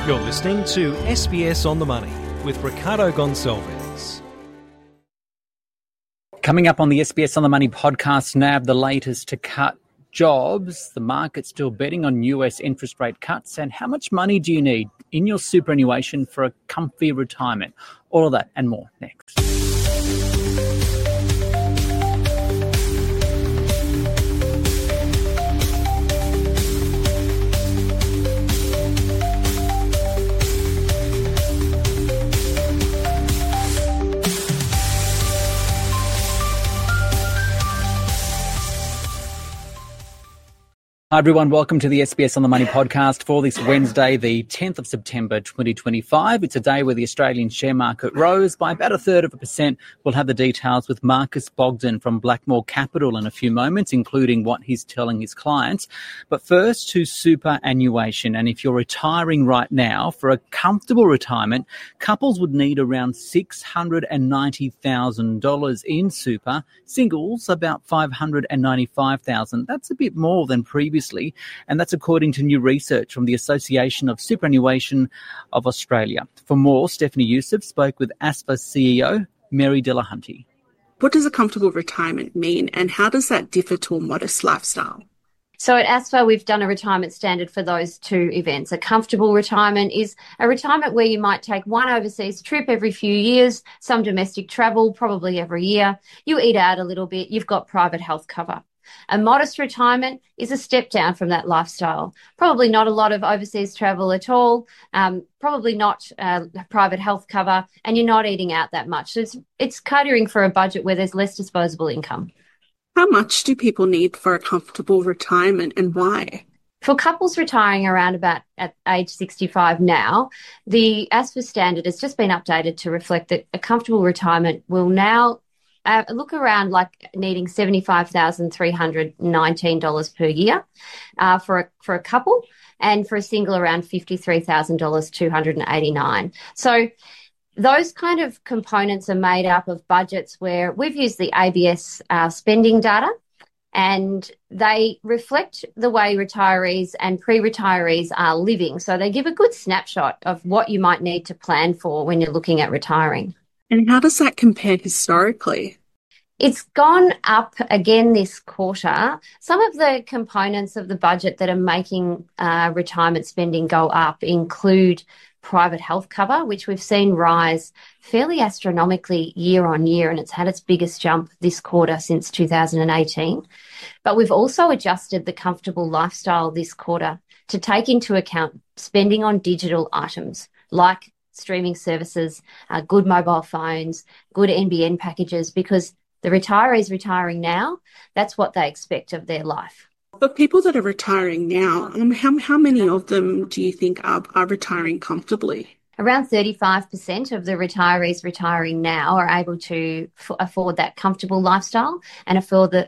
You're listening to SBS on the Money with Ricardo Gonçalves. Coming up on the SBS on the Money podcast, NAB, the latest to cut jobs, the market still betting on US interest rate cuts, and how much money do you need in your superannuation for a comfy retirement? All of that and more next. Hi everyone, welcome to the SBS on the Money podcast for this Wednesday, the 10th of September 2025. It's a day where the Australian share market rose by about 0.33%. We'll have the details with Marcus Bogdan from Blackmore Capital in a few moments, including what he's telling his clients. But first to superannuation. And if you're retiring right now, for a comfortable retirement, couples would need around $690,000 in super. Singles, about $595,000. That's a bit more than previously. And that's according to new research from the Association of Superannuation of Australia. For more, Stephanie Youssef spoke with ASFA CEO Mary Delahunty. What does a comfortable retirement mean, and how does that differ to a modest lifestyle? So at ASFA, we've done a retirement standard for those two events. A comfortable retirement is a retirement where you might take one overseas trip every few years, some domestic travel, probably every year. You eat out a little bit. You've got private health cover. A modest retirement is a step down from that lifestyle. Probably not a lot of overseas travel at all, probably not private health cover, and you're not eating out that much. So it's catering for a budget where there's less disposable income. How much do people need for a comfortable retirement, and why? For couples retiring around about at age 65 now, the ASFA standard has just been updated to reflect that a comfortable retirement will now look around like needing $75,319 per year for a couple, and for a single around $53,289. So those kind of components are made up of budgets where we've used the ABS spending data, and they reflect the way retirees and pre-retirees are living. So they give a good snapshot of what you might need to plan for when you're looking at retiring. And how does that compare historically? It's gone up again this quarter. Some of the components of the budget that are making retirement spending go up include private health cover, which we've seen rise fairly astronomically year on year, and it's had its biggest jump this quarter since 2018. But we've also adjusted the comfortable lifestyle this quarter to take into account spending on digital items like streaming services, good mobile phones, good NBN packages, because the retirees retiring now, that's what they expect of their life. But people that are retiring now, how many of them do you think are retiring comfortably? Around 35% of the retirees retiring now are able to afford that comfortable lifestyle, and a further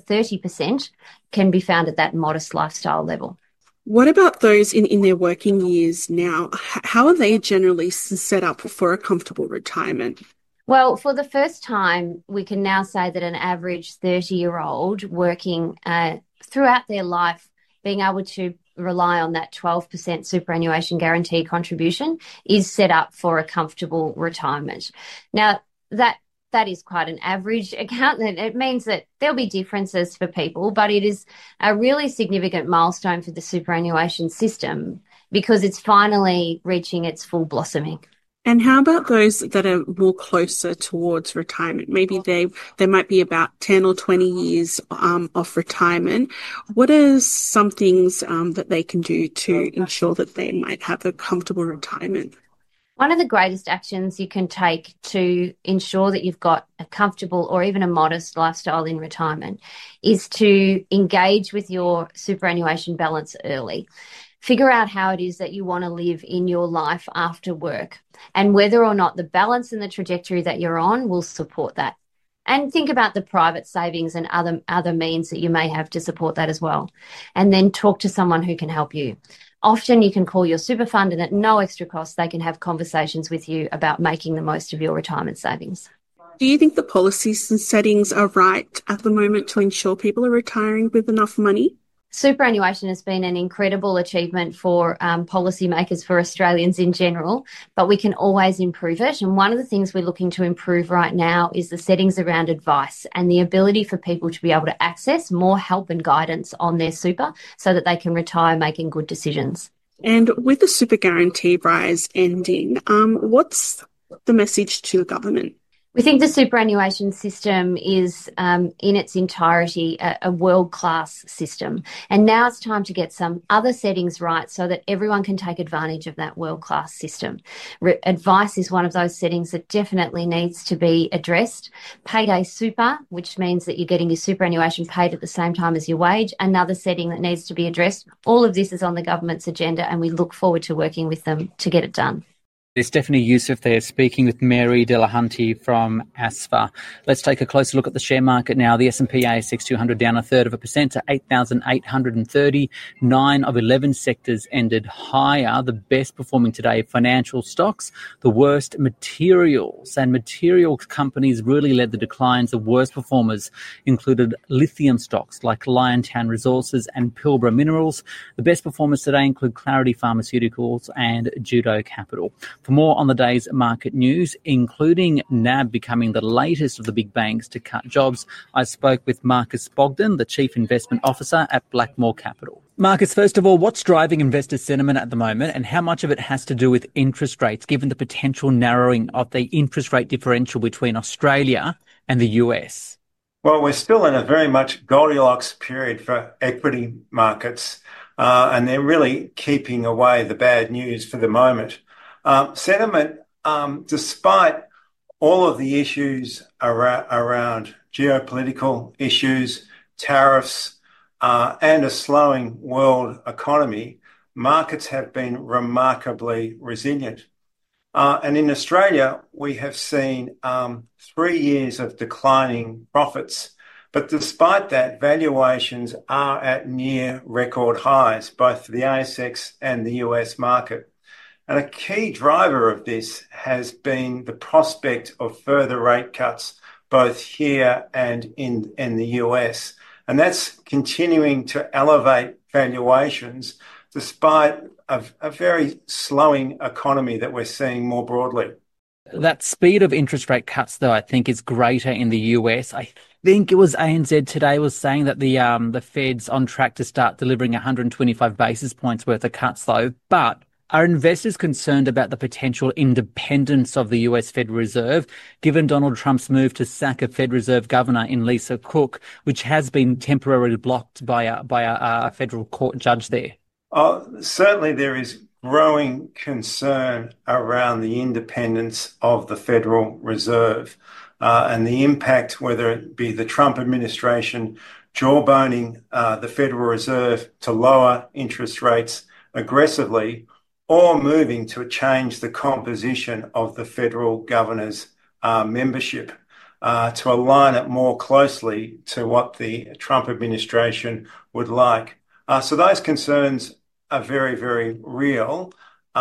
30% can be found at that modest lifestyle level. What about those in their working years now? How are they generally set up for a comfortable retirement? Well, for the first time, we can now say that an average 30-year-old working throughout their life, being able to rely on that 12% superannuation guarantee contribution, is set up for a comfortable retirement. Now, that is quite an average account. It means that there'll be differences for people, but it is a really significant milestone for the superannuation system because it's finally reaching its full blossoming. And how about those that are more closer towards retirement? Maybe they might be about 10 or 20 years of retirement. What are some things that they can do to ensure that they might have a comfortable retirement? One of the greatest actions you can take to ensure that you've got a comfortable or even a modest lifestyle in retirement is to engage with your superannuation balance early. Figure out how it is that you want to live in your life after work, and whether or not the balance and the trajectory that you're on will support that. And think about the private savings and other means that you may have to support that as well. And then talk to someone who can help you. Often you can call your super fund, and at no extra cost, they can have conversations with you about making the most of your retirement savings. Do you think the policies and settings are right at the moment to ensure people are retiring with enough money? Superannuation has been an incredible achievement for policymakers, for Australians in general, but we can always improve it. And one of the things we're looking to improve right now is the settings around advice and the ability for people to be able to access more help and guidance on their super so that they can retire making good decisions. And with the super guarantee rise ending, what's the message to the government? We think the superannuation system is, in its entirety, a world-class system. And now it's time to get some other settings right so that everyone can take advantage of that world-class system. Advice is one of those settings that definitely needs to be addressed. Payday super, which means that you're getting your superannuation paid at the same time as your wage, another setting that needs to be addressed. All of this is on the government's agenda, and we look forward to working with them to get it done. It's Stephanie Youssef there speaking with Mary Delahunty from ASFA. Let's take a closer look at the share market now. The S&P ASX 200 down 0.33% to 8,830. 9 of 11 sectors ended higher. The best performing today, financial stocks. The worst, materials. And materials companies really led the declines. The worst performers included lithium stocks like Liontown Resources and Pilbara Minerals. The best performers today include Clarity Pharmaceuticals and Judo Capital. For more on the day's market news, including NAB becoming the latest of the big banks to cut jobs, I spoke with Marcus Bogdan, the Chief Investment Officer at Blackmore Capital. Marcus, first of all, what's driving investor sentiment at the moment and how much of it has to do with interest rates, given the potential narrowing of the interest rate differential between Australia and the US? Well, we're still in a very much Goldilocks period for equity markets, and they're really keeping away the bad news for the moment. Sentiment, despite all of the issues around geopolitical issues, tariffs, and a slowing world economy, markets have been remarkably resilient. And in Australia, we have seen 3 years of declining profits. But despite that, valuations are at near record highs, both for the ASX and the US market. And a key driver of this has been the prospect of further rate cuts, both here and in the US. And that's continuing to elevate valuations despite a very slowing economy that we're seeing more broadly. That speed of interest rate cuts, though, I think is greater in the US. I think it was ANZ today was saying that the Fed's on track to start delivering 125 basis points worth of cuts, though. But are investors concerned about the potential independence of the US Federal Reserve, given Donald Trump's move to sack a Fed Reserve governor in Lisa Cook, which has been temporarily blocked by a federal court judge there? Certainly there is growing concern around the independence of the Federal Reserve and the impact, whether it be the Trump administration jawboning the Federal Reserve to lower interest rates aggressively, or moving to change the composition of the federal governor's membership to align it more closely to what the Trump administration would like. So those concerns are very, very real,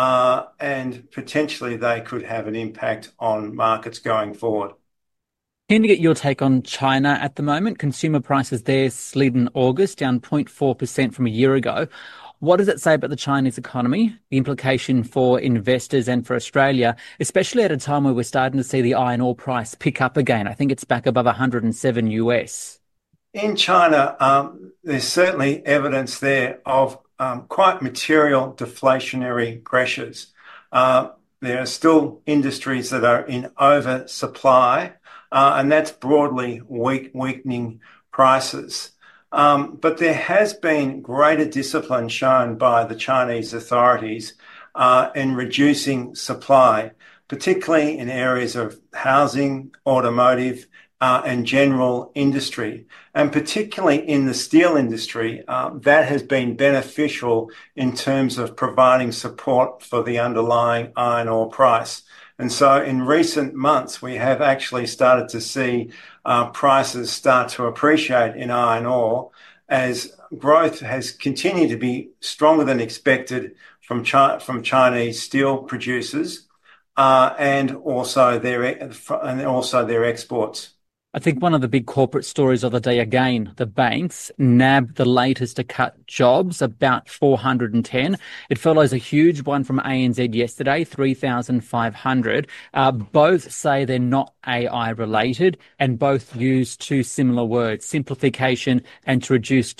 and potentially they could have an impact on markets going forward. Keen to get your take on China at the moment. Consumer prices there slid in August, down 0.4% from a year ago. What does it say about the Chinese economy, the implication for investors and for Australia, especially at a time where we're starting to see the iron ore price pick up again? I think it's back above 107 US. In China, there's certainly evidence there of quite material deflationary pressures. There are still industries that are in oversupply, and that's broadly weakening prices. But there has been greater discipline shown by the Chinese authorities in reducing supply, particularly in areas of housing, automotive, and general industry. And particularly in the steel industry, that has been beneficial in terms of providing support for the underlying iron ore price. And so in recent months, we have actually started to see prices start to appreciate in iron ore as growth has continued to be stronger than expected from Chinese steel producers and also their exports. I think one of the big corporate stories of the day, again, the banks. NAB, the latest to cut jobs, about 410. It follows a huge one from ANZ yesterday, 3,500. Both say they're not AI related, and both use two similar words, simplification and to reduce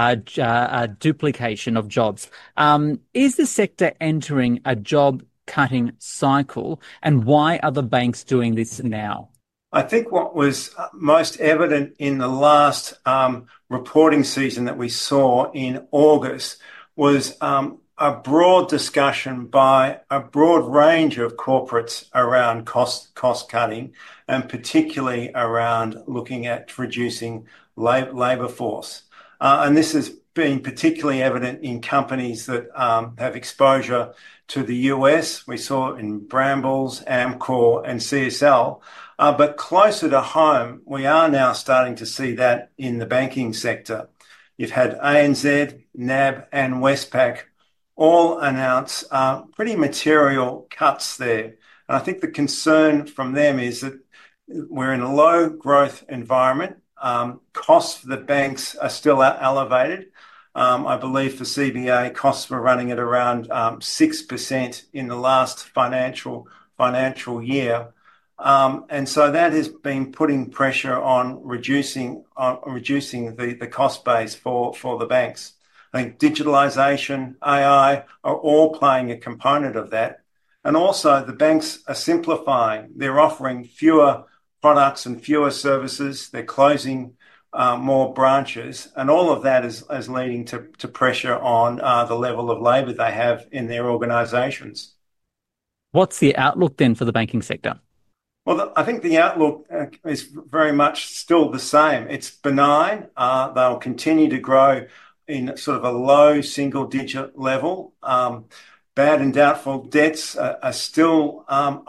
duplication of jobs. Is the sector entering a job cutting cycle, and why are the banks doing this now? I think what was most evident in the last reporting season that we saw in August was a broad discussion by a broad range of corporates around cost cutting, and particularly around looking at reducing labour force. And this has been particularly evident in companies that have exposure to the US. We saw it in Brambles, Amcor and CSL. But closer to home, we are now starting to see that in the banking sector. You've had ANZ, NAB and Westpac all announce pretty material cuts there. And I think the concern from them is that we're in a low growth environment. Costs for the banks are still elevated. I believe for CBA, costs were running at around 6% in the last financial year. And so that has been putting pressure on reducing the cost base for the banks. I think digitalisation, AI are all playing a component of that. And also the banks are simplifying. They're offering fewer products and fewer services. They're closing more branches. And all of that is leading to pressure on the level of labour they have in their organisations. What's the outlook then for the banking sector? Well, I think the outlook is very much still the same. It's benign. They'll continue to grow in sort of a low single-digit level. Bad and doubtful debts are still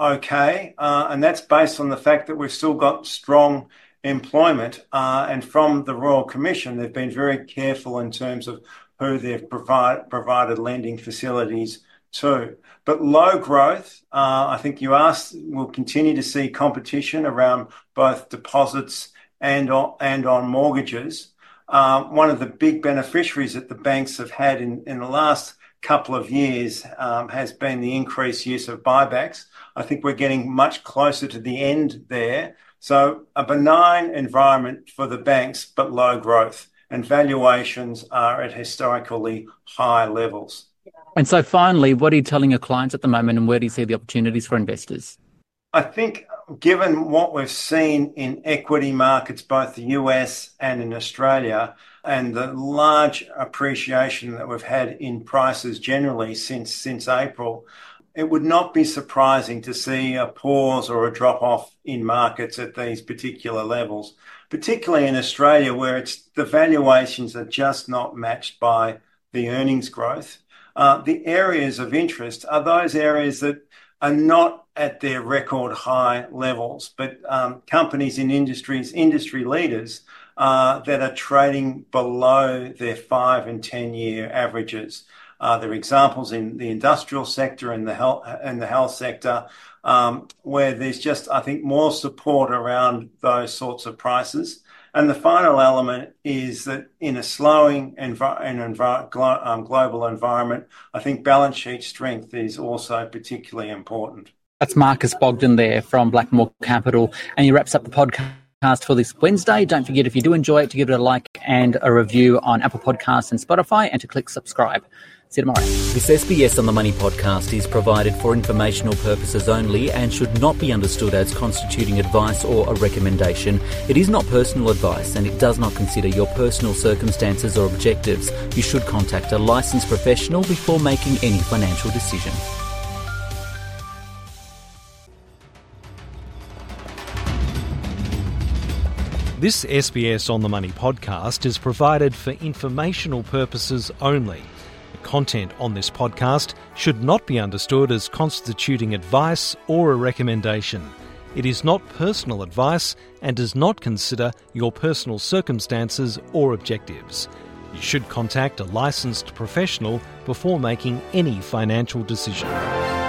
okay, and that's based on the fact that we've still got strong employment. And from the Royal Commission, they've been very careful in terms of who they've provided lending facilities to. But low growth, I think we'll continue to see competition around both deposits and on mortgages. One of the big beneficiaries that the banks have had in the last couple of years has been the increased use of buybacks. I think we're getting much closer to the end there. So a benign environment for the banks, but low growth, and valuations are at historically high levels. And so finally, what are you telling your clients at the moment, and where do you see the opportunities for investors? I think given what we've seen in equity markets, both the US and in Australia, and the large appreciation that we've had in prices generally since April, it would not be surprising to see a pause or a drop-off in markets at these particular levels, particularly in Australia, where the valuations are just not matched by the earnings growth. The areas of interest are those areas that are not at their record high levels, but companies in industry leaders that are trading below their 5 and 10 year averages. There are examples in the industrial sector and the health sector where there's just, I think, more support around those sorts of prices. And the final element is that in a slowing global environment, I think balance sheet strength is also particularly important. That's Marcus Bogdan there from Blackmore Capital. And he wraps up the podcast for this Wednesday. Don't forget, if you do enjoy it, to give it a like and a review on Apple Podcasts and Spotify, and to click subscribe. See you tomorrow. This SBS on the Money podcast is provided for informational purposes only and should not be understood as constituting advice or a recommendation. It is not personal advice and it does not consider your personal circumstances or objectives. You should contact a licensed professional before making any financial decision. This SBS on the Money podcast is provided for informational purposes only. Content on this podcast should not be understood as constituting advice or a recommendation. It is not personal advice and does not consider your personal circumstances or objectives. You should contact a licensed professional before making any financial decision.